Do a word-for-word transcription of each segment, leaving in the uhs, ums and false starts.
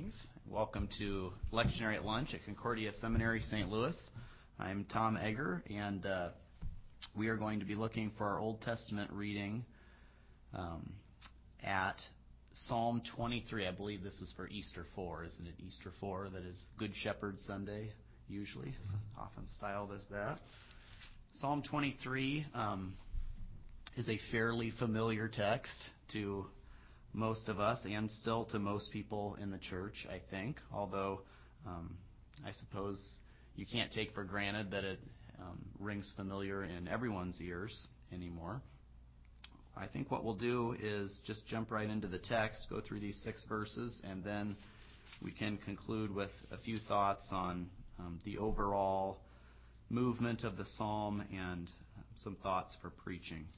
Greetings. Welcome to Lectionary at Lunch at Concordia Seminary, Saint Louis. I'm Tom Egger, and uh, we are going to be looking for our Old Testament reading um, at Psalm twenty-three. I believe this is for Easter four, isn't it? Easter four, that is Good Shepherd Sunday, usually. It's often styled as that. Psalm twenty-three um, is a fairly familiar text to most of us, and still to most people in the church, I think, although um, I suppose you can't take for granted that it um, rings familiar in everyone's ears anymore. I think what we'll do is just jump right into the text, go through these six verses, and then we can conclude with a few thoughts on um, the overall movement of the psalm and uh, some thoughts for preaching.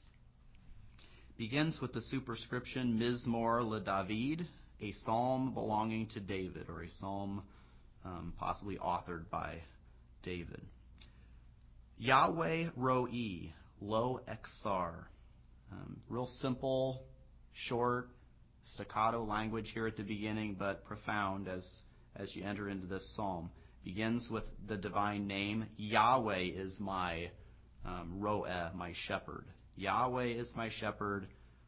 Begins with the superscription Mizmor LeDavid, a psalm belonging to David, or a psalm um, possibly authored by David. Yahweh Ro'i, Lo Exar. Um, real simple, short, staccato language here at the beginning, but profound as, as you enter into this psalm. Begins with the divine name. Yahweh is my um, Ro'eh, my shepherd. Yahweh is my shepherd.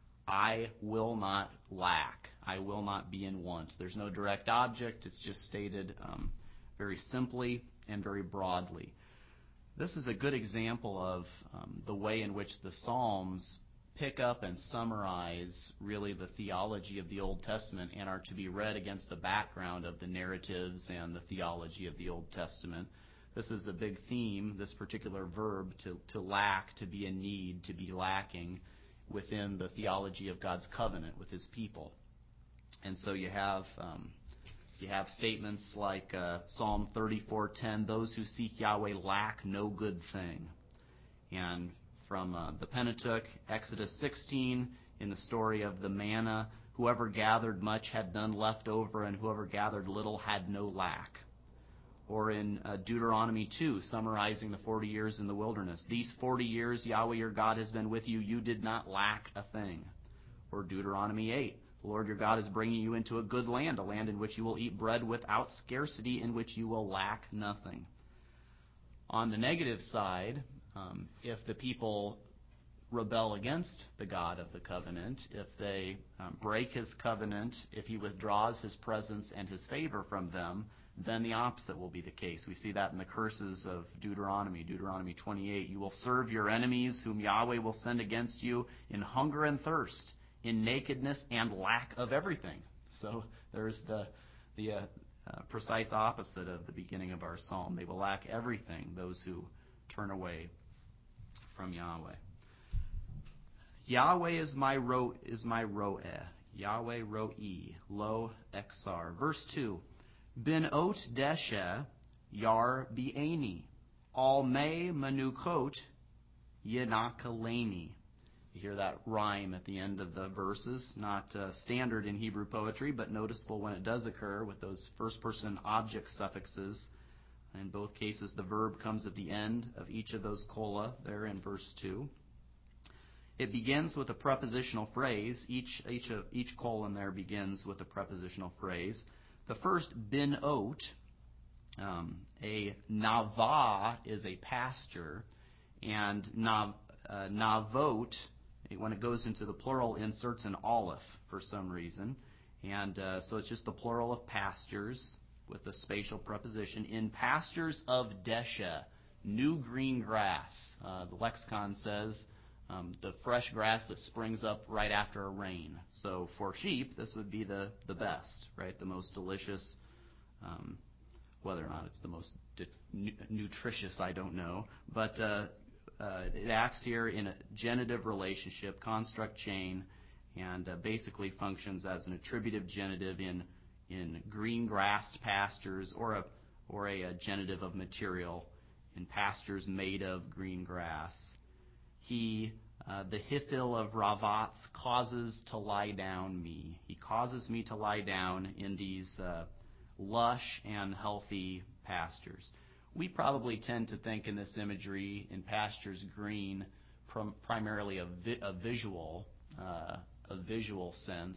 I will not lack. I will not be in want. There's no direct object. It's just stated um, very simply and very broadly. This is a good example of um, the way in which the Psalms pick up and summarize really the theology of the Old Testament and are to be read against the background of the narratives and the theology of the Old Testament. This is a big theme, this particular verb, to, to lack, to be in need, to be lacking within the theology of God's covenant with His people. And so you have um, you have statements like uh, Psalm thirty-four ten, those who seek Yahweh lack no good thing. And from uh, the Pentateuch, Exodus sixteen, in the story of the manna, whoever gathered much had none left over, and whoever gathered little had no lack. Or in uh, Deuteronomy two, summarizing the forty years in the wilderness. These forty years Yahweh your God has been with you, you did not lack a thing. Or Deuteronomy eight, the Lord your God is bringing you into a good land, a land in which you will eat bread without scarcity, in which you will lack nothing. On the negative side, um, if the people rebel against the God of the covenant, if they um, break His covenant, if He withdraws His presence and His favor from them, then the opposite will be the case. We see that in the curses of Deuteronomy. Deuteronomy twenty-eight, you will serve your enemies whom Yahweh will send against you in hunger and thirst, in nakedness and lack of everything. So there's the, the uh, uh, precise opposite of the beginning of our psalm. They will lack everything, those who turn away from Yahweh. Yahweh is my ro is my ro'eh. Yahweh ro'i, lo exar. Verse two. Ben ot deshe yar bi'eni, al me manukot yenakaleni. You hear that rhyme at the end of the verses, not uh, standard in Hebrew poetry, but noticeable when it does occur with those first-person object suffixes. In both cases, the verb comes at the end of each of those kola there in verse two. It begins with a prepositional phrase. Each, each, of, each colon there begins with a prepositional phrase. The first, bin ot, um, a navah is a pasture, and nav, uh, navot, when it goes into the plural, inserts an aleph for some reason. And uh, so it's just the plural of pastures with the spatial preposition. In pastures of deshe, new green grass. Uh, the lexicon says um, the fresh grass that springs up right after a rain. So for sheep, this would be the, the best, right? The most delicious. Um, whether or not it's the most di- nu- nutritious, I don't know. But uh, uh, it acts here in a genitive relationship, construct chain, and uh, basically functions as an attributive genitive in in green grassed pastures, or a or a, a genitive of material in pastures made of green grass. He, uh, the Hithil of Ravatz, causes to lie down me. He causes me to lie down in these uh, lush and healthy pastures. We probably tend to think in this imagery, in pastures green, prim- primarily a, vi- a visual, uh, a visual sense.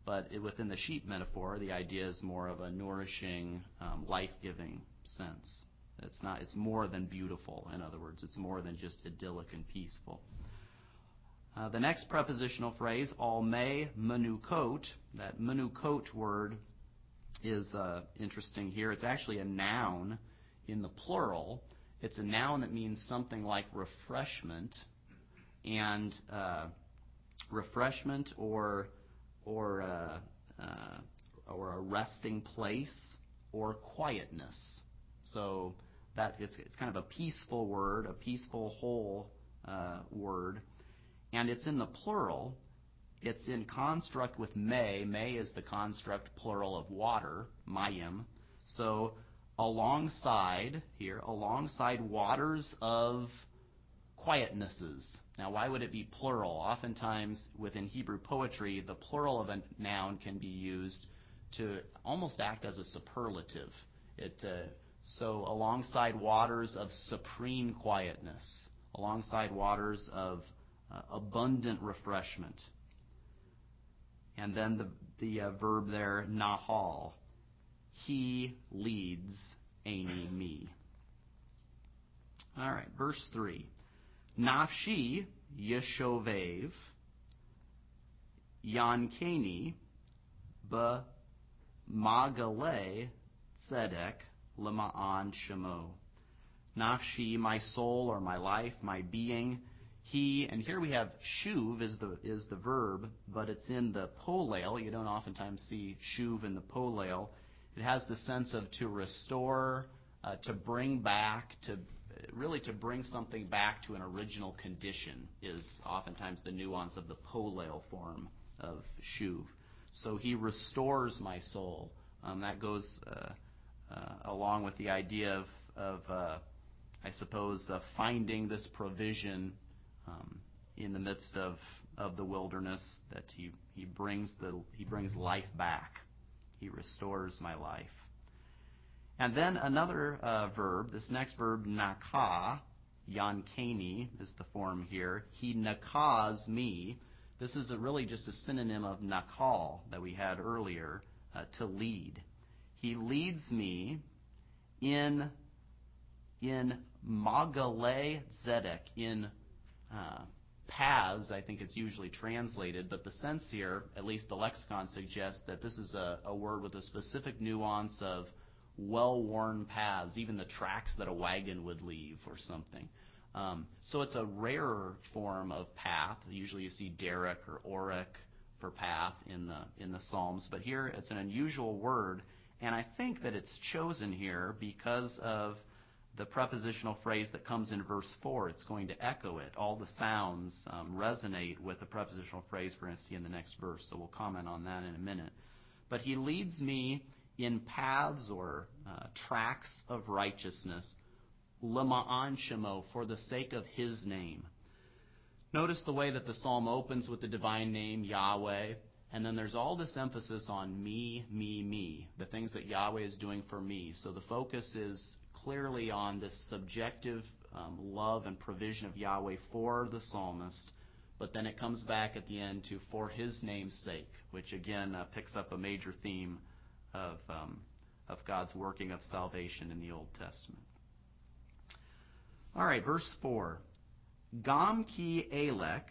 but it, within the sheep metaphor, the idea is more of a nourishing, um, life-giving sense. It's not. It's more than beautiful. In other words, it's more than just idyllic and peaceful. Uh, the next prepositional phrase, alme menukot, that menukot word is uh, interesting here. It's actually a noun in the plural. It's a noun that means something like refreshment, and uh, refreshment or or uh, uh, or a resting place or quietness. So that it's, it's kind of a peaceful word, a peaceful whole uh, word, and it's in the plural. It's in construct with me. Me is the construct plural of water, mayim. So alongside here, alongside waters of quietnesses. Now, why would it be plural? Oftentimes within Hebrew poetry, the plural of a noun can be used to almost act as a superlative. It uh, so alongside waters of supreme quietness, alongside waters of uh, abundant refreshment. And then the, the uh, verb there, nahal. He leads Ani, me. All right, verse three. Nafshi yeshovev yankeni ba magale tzedek lema'an shemo. Nafshi, my soul or my life, my being. He, and here we have shuv is the is the verb, but it's in the polel. You don't oftentimes see shuv in the polel. It has the sense of to restore, uh, to bring back, to really to bring something back to an original condition is oftentimes the nuance of the polel form of shuv. So he restores my soul. Um, that goes uh, uh, along with the idea of, of uh, I suppose, uh, finding this provision um, in the midst of, of the wilderness, that he, he brings the he brings life back. He restores my life. And then another uh, verb, this next verb, nakah, yankeni is the form here. He nakahs me. This is a really just a synonym of nakal that we had earlier, uh, to lead. He leads me in in magale zedek, in uh, paths, I think it's usually translated, but the sense here, at least the lexicon suggests that this is a, a word with a specific nuance of well-worn paths, even the tracks that a wagon would leave or something. Um, so it's a rarer form of path. Usually you see derek or orek for path in the in the Psalms, but here it's an unusual word, and I think that it's chosen here because of the prepositional phrase that comes in verse four. It's going to echo it. All the sounds um, resonate with the prepositional phrase we're going to see in the next verse, so we'll comment on that in a minute. But he leads me in paths or uh, tracks of righteousness, lema'an shemo, for the sake of his name. Notice the way that the psalm opens with the divine name, Yahweh, and then there's all this emphasis on me, me, me, the things that Yahweh is doing for me. So the focus is clearly on this subjective um, love and provision of Yahweh for the psalmist, but then it comes back at the end to for his name's sake, which again uh, picks up a major theme of um, of God's working of salvation in the Old Testament. All right, verse four. Gam ki elek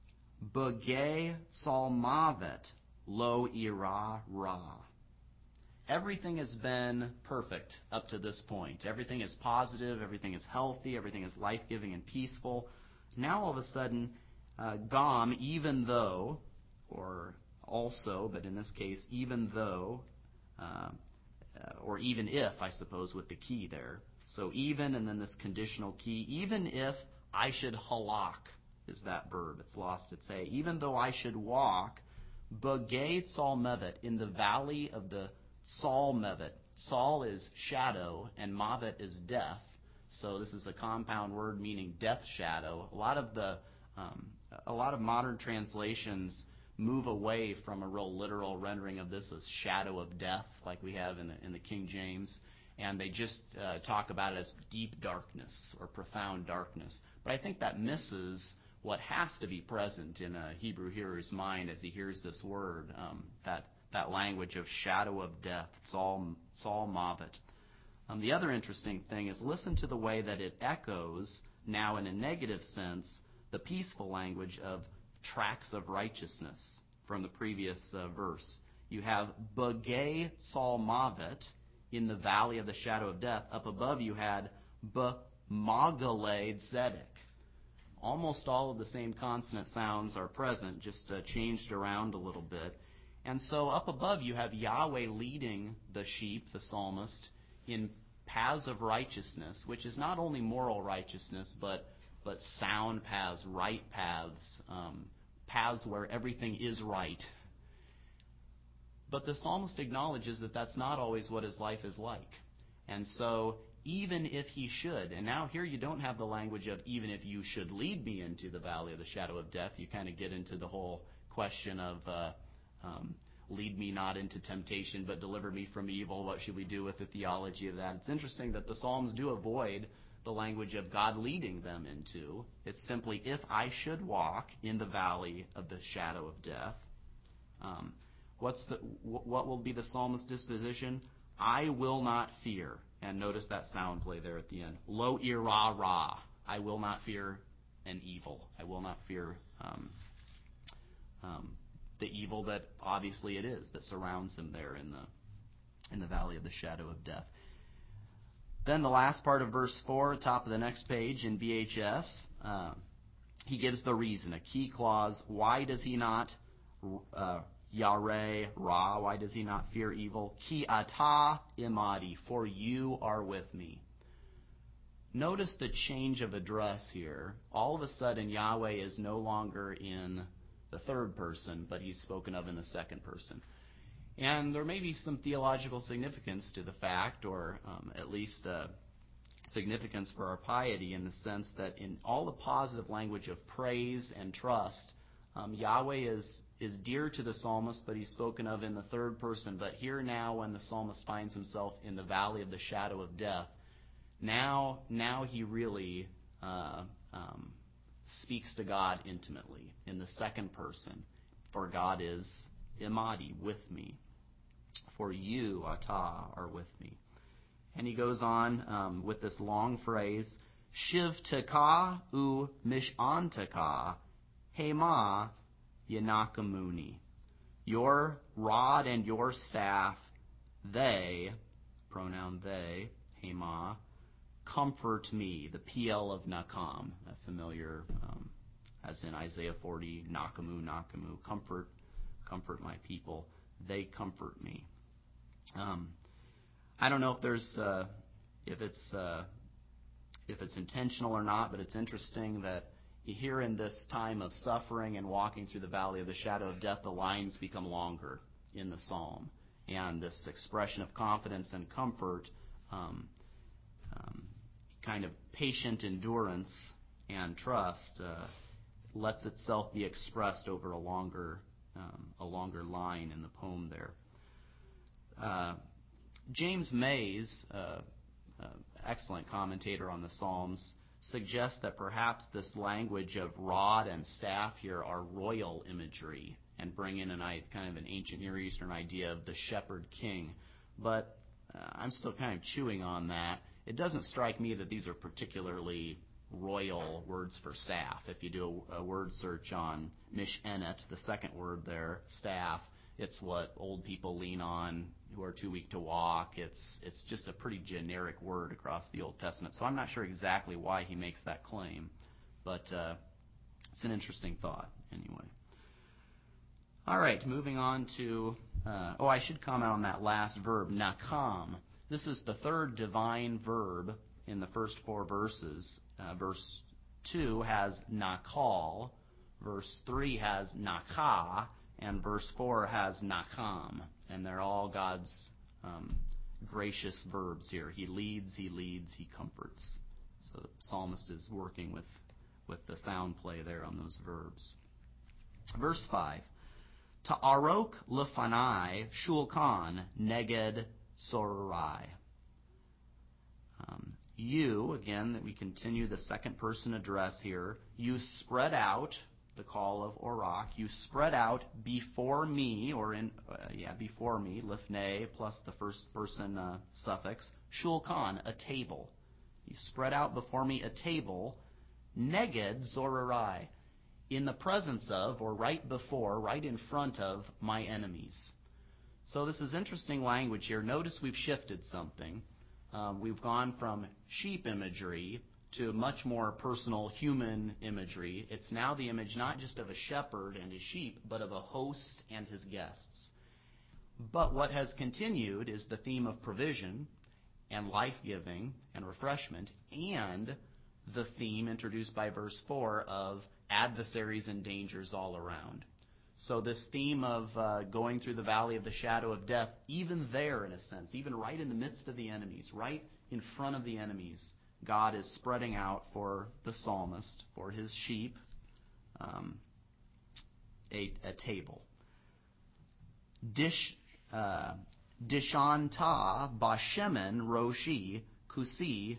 begay salmavet lo ira ra. Everything has been perfect up to this point. Everything is positive, everything is healthy, everything is life-giving and peaceful. Now all of a sudden, uh, Gam, even though, or also, but in this case, even though, uh, or even if, I suppose, with the key there. So even, and then this conditional key, even if I should halak, is that verb. It's lost its A. Even though I should walk, begay tzalmevet, in the valley of the Saul Mevet. Saul is shadow, and Mavet is death. So this is a compound word meaning death shadow. A lot of the, um, a lot of modern translations move away from a real literal rendering of this as shadow of death, like we have in the, in the King James, and they just uh, talk about it as deep darkness or profound darkness. But I think that misses what has to be present in a Hebrew hearer's mind as he hears this word, um, that that language of shadow of death, Tzal, Tzal Mavet. Um, the other interesting thing is listen to the way that it echoes, now in a negative sense, the peaceful language of tracks of righteousness from the previous uh, verse. You have Begay Tzal Mavet, in the valley of the shadow of death. Up above you had B'Magale Tzedek. Almost all of the same consonant sounds are present, just uh, changed around a little bit. And so up above you have Yahweh leading the sheep, the psalmist, in paths of righteousness, which is not only moral righteousness, but but sound paths, right paths, um, paths where everything is right. But the psalmist acknowledges that that's not always what his life is like. And so even if he should, and now here you don't have the language of even if you should lead me into the valley of the shadow of death, you kind of get into the whole question of uh, um, lead me not into temptation, but deliver me from evil. What should we do with the theology of that? It's interesting that the Psalms do avoid the language of God leading them into. It's simply, if I should walk in the valley of the shadow of death, um, what's the what will be the psalmist's disposition? I will not fear. And notice that sound play there at the end. Lo ira ra. I will not fear an evil. I will not fear um, um, the evil that obviously it is that surrounds him there in the in the valley of the shadow of death. Then the last part of verse four, top of the next page in B H S, uh, he gives the reason, a key clause. Why does he not uh, Yareh Ra? Why does he not fear evil? Ki ata imadi, for you are with me. Notice the change of address here. All of a sudden, Yahweh is no longer in the third person, but he's spoken of in the second person. And there may be some theological significance to the fact, or um, at least uh, significance for our piety, in the sense that in all the positive language of praise and trust, um, Yahweh is is dear to the psalmist, but he's spoken of in the third person. But here now, when the psalmist finds himself in the valley of the shadow of death, now now he really uh, um, speaks to God intimately in the second person. For God is imadi, with me. For you, Atah, are with me. And he goes on um, with this long phrase, Shiv teka u mishanteka, hema yanakamuni. Your rod and your staff, they, pronoun they, hema, comfort me. The P L of nakam, a familiar, um, as in Isaiah forty, nakamu, nakamu, comfort, comfort my people. They comfort me. Um, I don't know if there's uh, if it's uh, if it's intentional or not, but it's interesting that here in this time of suffering and walking through the valley of the shadow of death, the lines become longer in the psalm, and this expression of confidence and comfort, um, um, kind of patient endurance and trust, uh, lets itself be expressed over a longer um, a longer line in the poem there. Uh, James Mays, uh, uh, excellent commentator on the Psalms, suggests that perhaps this language of rod and staff here are royal imagery and bring in an, kind of an ancient Near Eastern idea of the shepherd king. But uh, I'm still kind of chewing on that. It doesn't strike me that these are particularly royal words for staff. If you do a, a word search on mishenet, the second word there, staff, it's what old people lean on who are too weak to walk. It's it's just a pretty generic word across the Old Testament. So I'm not sure exactly why he makes that claim, but uh, it's an interesting thought anyway. All right, moving on to, uh, oh, I should comment on that last verb, nakam. This is the third divine verb in the first four verses. Uh, verse two has nakal, verse three has nakah, and verse four has nakam, and they're all God's um, gracious verbs here. He leads, he leads, he comforts. So the psalmist is working with, with the sound play there on those verbs. Verse five, Ta'arok lefanai shulkan neged sorai. Um, You, again, that we continue the second person address here, you spread out, the call of Orak, you spread out before me, or in, uh, yeah, before me, lifnei, plus the first person uh, suffix, shulchan, a table. You spread out before me a table, neged zorarai, in the presence of, or right before, right in front of my enemies. So this is interesting language here. Notice we've shifted something. Um, we've gone from sheep imagery to much more personal human imagery. It's now the image not just of a shepherd and his sheep, but of a host and his guests. But what has continued is the theme of provision and life-giving and refreshment, and the theme introduced by verse four of adversaries and dangers all around. So this theme of uh, going through the valley of the shadow of death, even there in a sense, even right in the midst of the enemies, right in front of the enemies, God is spreading out for the psalmist, for his sheep, um, a, a table. Dish, uh, Dishanta bashemen roshi kusi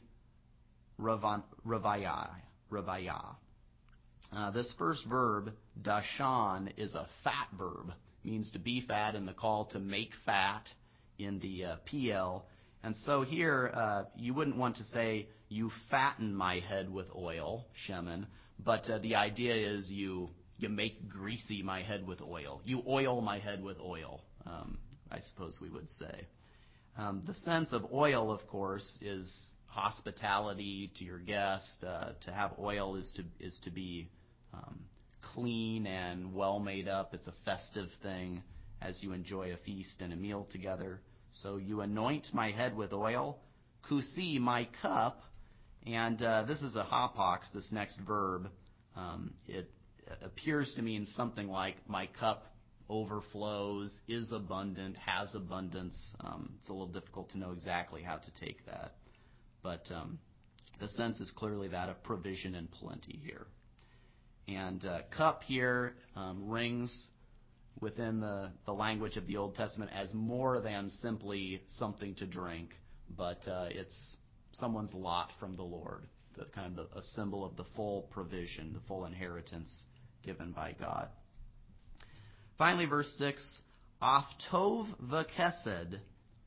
ravaya. ravaya. Uh, this first verb, dashan, is a fat verb. It means to be fat, and the call to make fat in the uh, P L. And so here, uh, you wouldn't want to say, you fatten my head with oil, shemen, but uh, the idea is you you make greasy my head with oil. You oil my head with oil, um, I suppose we would say. Um, the sense of oil, of course, is hospitality to your guest. Uh, to have oil is to is to be um, clean and well made up. It's a festive thing as you enjoy a feast and a meal together. So you anoint my head with oil, kusi, my cup, and uh, this is a hapax, this next verb. Um, it appears to mean something like my cup overflows, is abundant, has abundance. Um, it's a little difficult to know exactly how to take that. But um, the sense is clearly that of provision and plenty here. And uh, cup here um, rings within the, the language of the Old Testament as more than simply something to drink, but uh, it's someone's lot from the Lord, the kind of the, a symbol of the full provision, the full inheritance given by God. Finally, verse six, Aftov v'kesed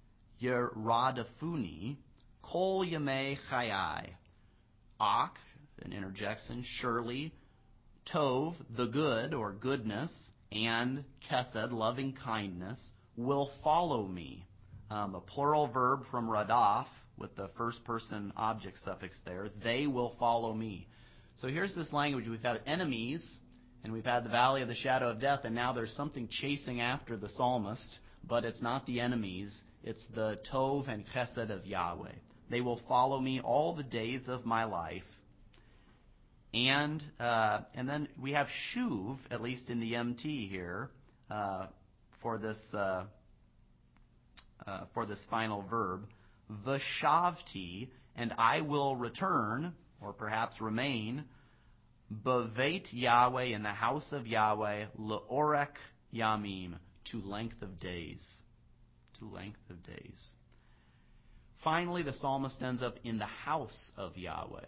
yeradafuni kol yamei chayai. Ak, an interjection, surely, tov, the good or goodness, and kesed, loving kindness, will follow me. Um, a plural verb from radaf with the first person object suffix there. They will follow me. So here's this language. We've had enemies, and we've had the valley of the shadow of death, and now there's something chasing after the psalmist, but it's not the enemies. It's the tov and chesed of Yahweh. They will follow me all the days of my life. And uh, and then we have shuv, at least in the M T here, uh, for this uh, uh, for this final verb, v'shavti, and I will return, or perhaps remain, b'veit Yahweh, in the house of Yahweh, le'orek yamim, to length of days, to length of days. Finally, the psalmist ends up in the house of Yahweh.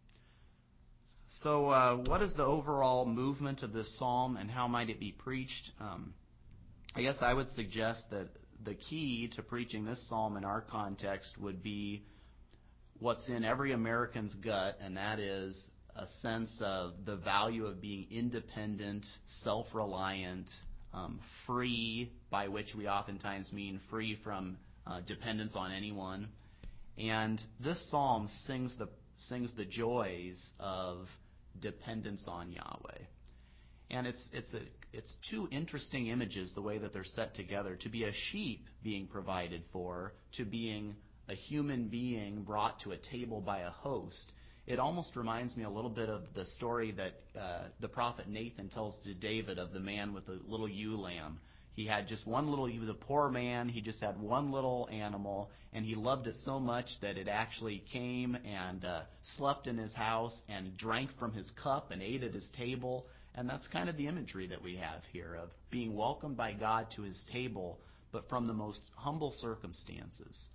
So uh, what is the overall movement of this psalm, and how might it be preached? Um, I guess I would suggest that the key to preaching this psalm in our context would be what's in every American's gut, and that is a sense of the value of being independent, self-reliant, um, free, by which we oftentimes mean free from uh, dependence on anyone. And this psalm sings the sings the joys of dependence on Yahweh. And it's it's a it's two interesting images, the way that they're set together. To be a sheep being provided for, to being a human being brought to a table by a host. It almost reminds me a little bit of the story that uh, the prophet Nathan tells to David of the man with the little ewe lamb. He had just one little, he was a poor man, he just had one little animal, and he loved it so much that it actually came and uh, slept in his house and drank from his cup and ate at his table. And that's kind of the imagery that we have here of being welcomed by God to his table, but from the most humble circumstances.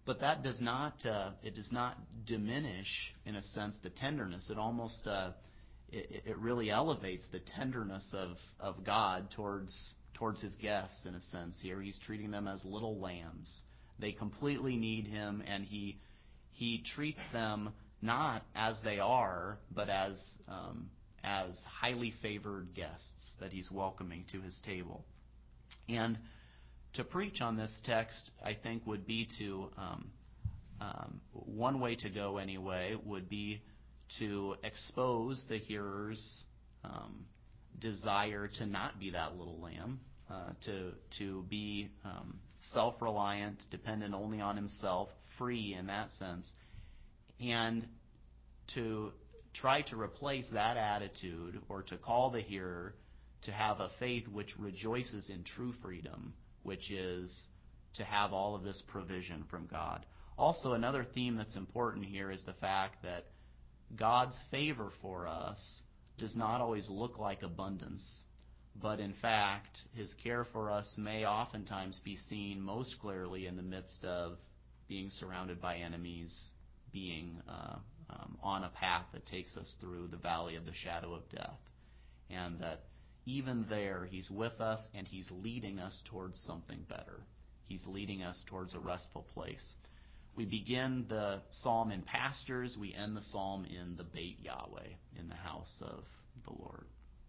but that does not uh, it does not diminish, in a sense, the tenderness. It almost uh, it, it really elevates the tenderness of, of God towards towards His guests, in a sense. Here, He's treating them as little lambs. They completely need Him, and He He treats them not as they are, but as um, as highly favored guests that He's welcoming to His table. And to preach on this text, I think, would be to, um, um, one way to go anyway, would be to expose the hearer's um, desire to not be that little lamb, uh, to to be um, self-reliant, dependent only on himself, free in that sense, and to try to replace that attitude, or to call the hearer to have a faith which rejoices in true freedom, which is to have all of this provision from God. Also, another theme that's important here is the fact that God's favor for us does not always look like abundance, but in fact, His care for us may oftentimes be seen most clearly in the midst of being surrounded by enemies, being uh, um, on a path that takes us through the valley of the shadow of death, and that even there, He's with us, and He's leading us towards something better. He's leading us towards a restful place. We begin the psalm in pastures. We end the psalm in the Beit Yahweh, in the house of the Lord.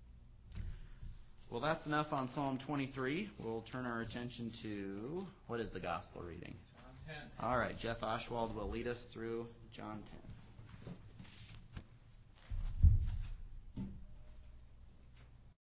Well, that's enough on Psalm twenty-three. We'll turn our attention to, what is the gospel reading? John ten. All right, Jeff Oshwald will lead us through John ten.